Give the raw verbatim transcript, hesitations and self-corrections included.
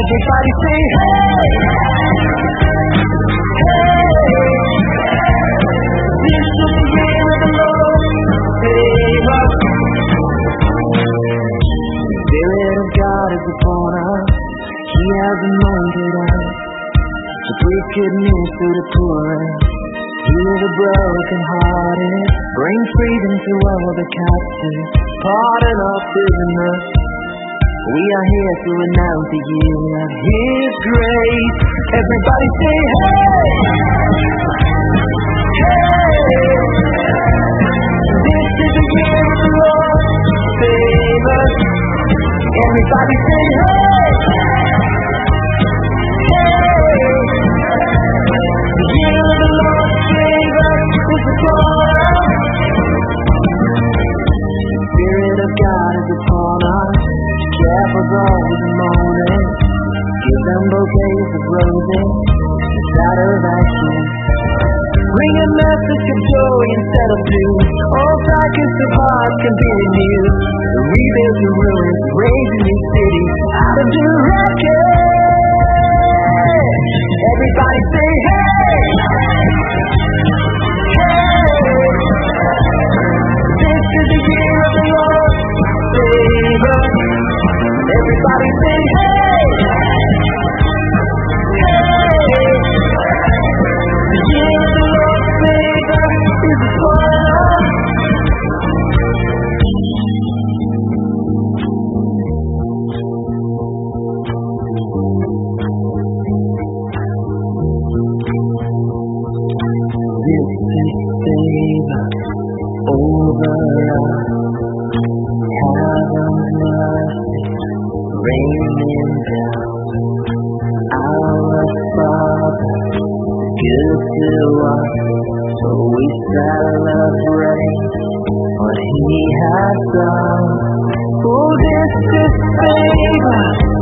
Everybody say hey, hey. This is the year of the Lord, save us. The Spirit of God is upon us. He has anointed us to preach good news to the poor, heal the brokenhearted, bring freedom to all the captives, pardon all prisoners. We are here to announce the year of His grace. Everybody say hey, hey. This is the year of the Lord, save us. Everybody say hey, hey. The year of the Lord, save us, is upon us. The Spirit of God is upon us. Shepherds all the morning, give them bouquets of roses instead of ashes. Bring a message of joy instead of doom. All darkest of heart can be renewed. Rebuild the ruins, raise a new city out of the wreckage. Everybody say hey, hey. This is the year of the Lord, save us. Everybody say hey, hey. The year of the Lord, save us, is upon us. This is favor over us. Heaven's mercy raining down. Our Father, good to us, so we celebrate what He has done. Oh, this is favor